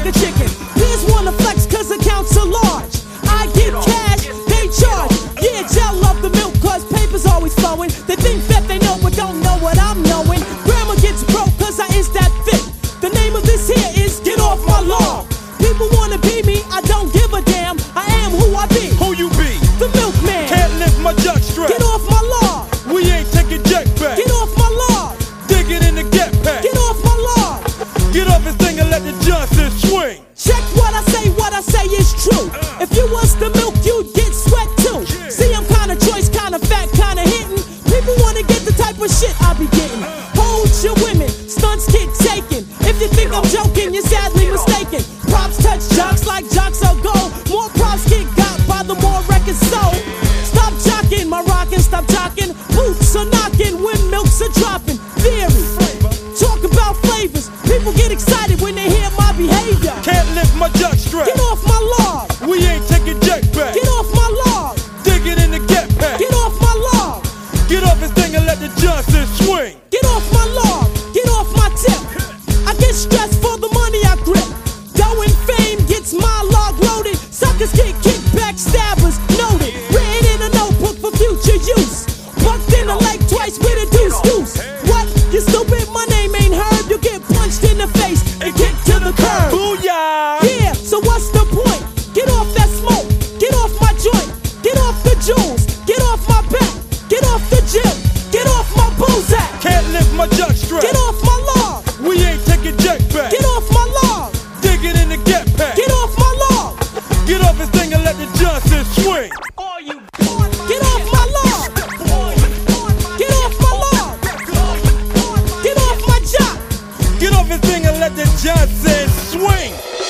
like a chicken. Peers wanna flex cause accounts are large. I get cash, they charge. Yeah, gel love the milk cause paper's always flowing. They think that they know but don't know what I'm knowing. Grandma gets broke cause I is that fit. The name of this here is Get Off My Lawn. People wanna be me, I don't give a damn. I am who I be. Who you be? The milkman. Can't lift my jock strap. Get off my lawn. We ain't taking jack back. Get off my lawn. Dig it in the get pack. Get off my lawn. Get off his thing and let the Johnson swing. Check what I say is true. If you was the milk, you'd get sweat too. See, I'm kinda choice, kinda fat, kinda hitting. People wanna get the type of shit I be getting. Hold your women, stunts get taken. If you think I'm joking, you're sadly mistaken. Props touch jocks like jocks are gold. More props get got by the more records sold. Stop jocking, my rockin', stop jocking. Boots are knocking when milks are dropping. Theory, talk about flavors. People get excited when they hear my behavior. Can't lift my jock strap. Get off my lawn. We ain't taking jack back. Get off my lawn. Dig it in the get pack. Get off my lawn. Get off his thing and let the Johnson swing. Get off my lawn. Get off my tip. I get stressed for the money I grip. Dough and fame gets my log loaded. Suckers get kicked back, stabbers noted. Written in a notebook for future use. Bucked in the leg twice with a deuce. What? You stupid? My name ain't heard. You get punched in the face and kicked to the curb. Booyah! Yeah, so what's the point? Get off that smoke. Get off my joint. Get off the jewels. Get off my back. Get off the gym. Get off my bullseye. Can't lift my jock strap. Get off my lawn. We ain't taking jack back. Get off my lawn. Dig it in the get pack. Get off my lawn. Get off his thing and let the Johnson swing. Get off my lawn. Get off my lawn. Get off my job. Get off his thing and let the Johnson swing.